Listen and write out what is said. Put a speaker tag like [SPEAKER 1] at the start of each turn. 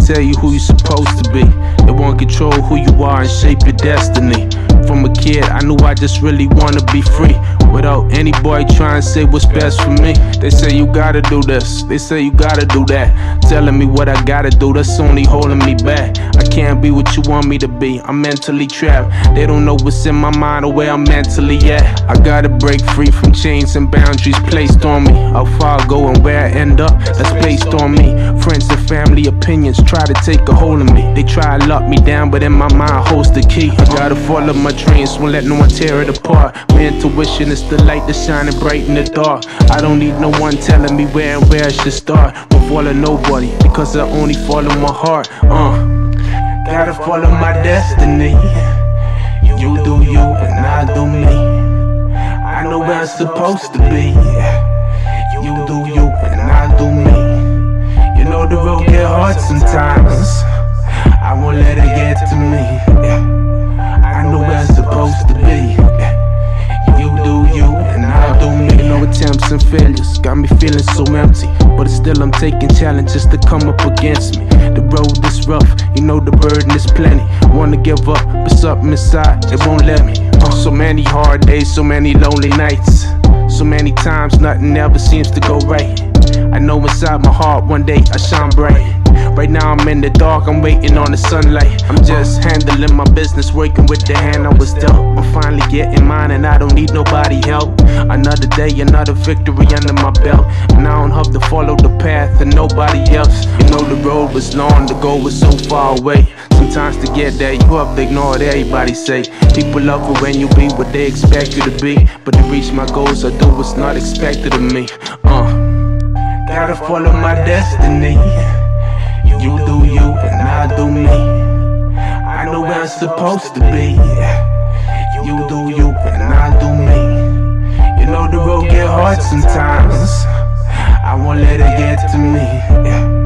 [SPEAKER 1] tell you who you're supposed to be. They won't control who you are and shape your destiny. From a kid, I knew I just really wanna be free, without any boy trying to say what's best for me. They say you gotta do this, they say you gotta do that, telling me what I gotta do, that's only holding me back. I can't be what you want me to be, I'm mentally trapped. They don't know what's in my mind or where I'm mentally at. I gotta break free from chains and boundaries placed on me. How far I go and where I end up, that's placed on me. Friends and family opinions try to take a hold of me. They try to lock me down, but in my mind holds the key. I gotta follow my dreams, won't let no one tear it apart. My intuition is the light that's shining bright in the dark. I don't need no one telling me where and where I should start. Won't follow nobody, because I only follow my heart. Gotta follow my destiny. You do you and I do me. I know where I'm supposed to be. You do you and I do me. You know the road get hard sometimes, I won't let it get to me. I know where I'm supposed to be. You do you and I do me. No attempts and failures got me feeling so empty, but still I'm taking challenges to come up against me. The road is rough, you know the burden is plenty. Wanna give up, but something inside, it won't let me. So many hard days, so many lonely nights, so many times nothing ever seems to go right. I know inside my heart one day I shine bright. Right now I'm in the dark, I'm waiting on the sunlight. I'm just handling my business, working with the hand I was dealt. I'm finally getting mine and I don't need nobody help. Another day, another victory under my belt, and I don't have to follow the path of nobody else. You know the road was long, the goal was so far away. Sometimes to get there, you have to ignore what everybody say. People love it when you be what they expect you to be, but to reach my goals, I do what's not expected of me. Gotta follow my destiny. You do you and I do me. I know where I'm supposed to be. You do you and I do me. You know the road get hard sometimes, I won't let it get to me.